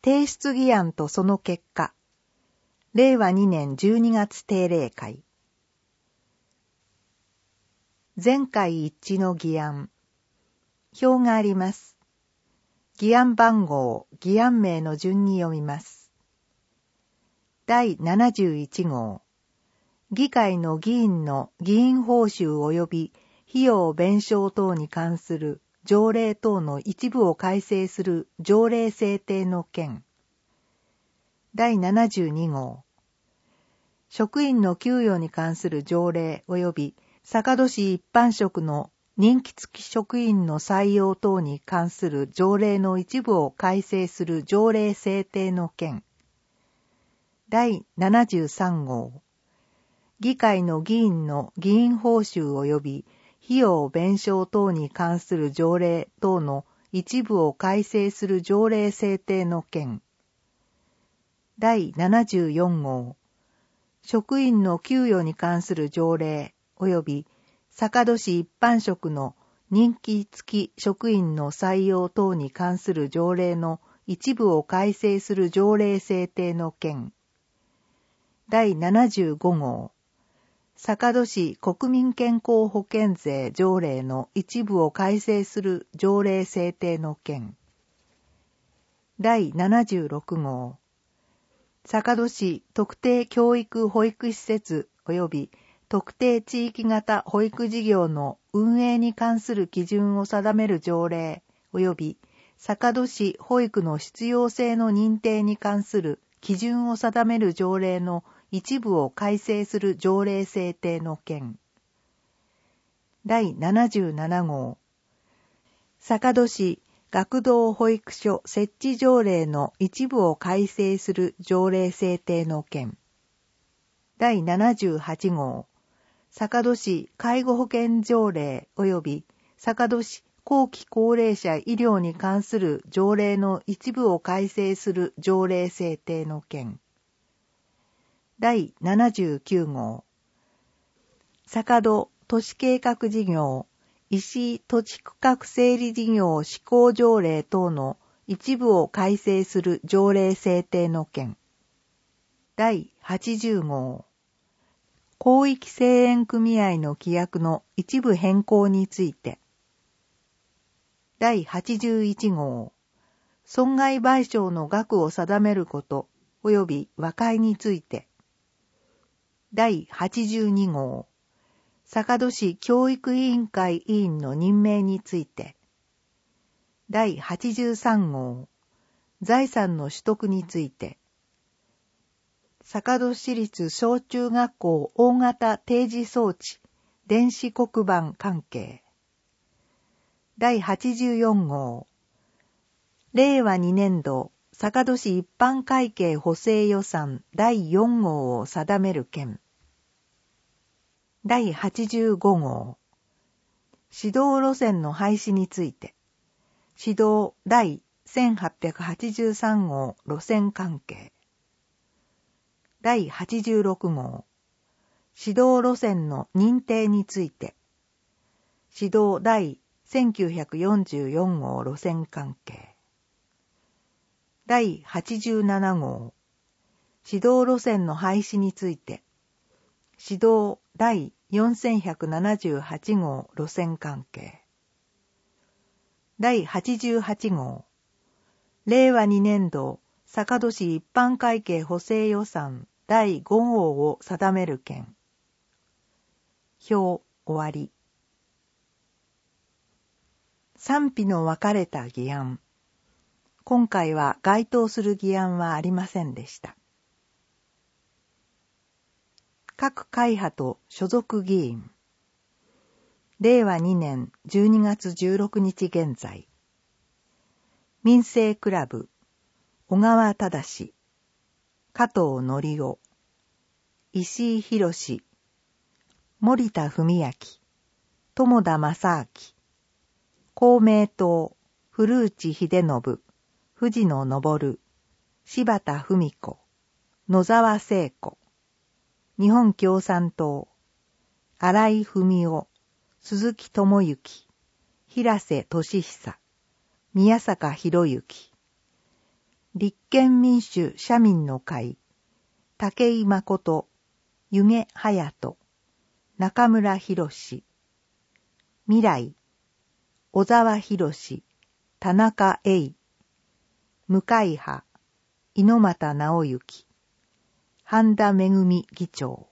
提出議案とその結果。令和2年12月定例会。全会一致の議案。表があります。議案番号、議案名の順に読みます。第71号。議会の議員の議員報酬及び費用弁償等に関する条例等の一部を改正する条例制定の件。第72号。職員の給与に関する条例及び坂戸市一般職の任期付き職員の採用等に関する条例の一部を改正する条例制定の件。第73号。議会の議員の議員報酬及び費用弁償等に関する条例等の一部を改正する条例制定の件。第74号。職員の給与に関する条例及び坂戸市一般職の任期付き職員の採用等に関する条例の一部を改正する条例制定の件。第75号。坂戸市国民健康保険税条例の一部を改正する条例制定の件。第76号。坂戸市特定教育保育施設及び特定地域型保育事業の運営に関する基準を定める条例及び坂戸市保育の必要性の認定に関する基準を定める条例の一部を改正する条例制定の件。第77号。坂戸市学童保育所設置条例の一部を改正する条例制定の件。第78号。坂戸市介護保険条例及び坂戸市後期高齢者医療に関する条例の一部を改正する条例制定の件。第79号。坂戸都市計画事業、石井土地区画整理事業施行条例等の一部を改正する条例制定の件。第80号。広域製塩組合の規約の一部変更について。第81号。損害賠償の額を定めること及び和解について。第82号。坂戸市教育委員会委員の任命について。第83号。財産の取得について。坂戸市立小中学校大型定時装置電子黒板関係。第84号。令和2年度坂戸市一般会計補正予算第4号を定める件。第85号。指導路線の廃止について。指導第1883号路線関係。第86号。指導路線の認定について。指導第1944号路線関係。第87号。指導路線の廃止について。指導第4178号路線関係。第88号。令和2年度坂戸市一般会計補正予算第5号を定める件。表終わり。賛否の分かれた議案。今回は該当する議案はありませんでした。各会派と所属議員。令和2年12月16日現在。民政クラブ、小川忠、加藤則夫、石井博、森田文明、友田正明、公明党、古内秀信、藤野昇、柴田文子、野沢聖子、日本共産党、荒井文夫、鈴木智之、平瀬俊久、宮坂博之、 立憲民主・社民の会、武井誠、弓削隼人、中村博史、未来、小沢博史、田中栄、向井派、猪俣直之、半田めぐみ議長。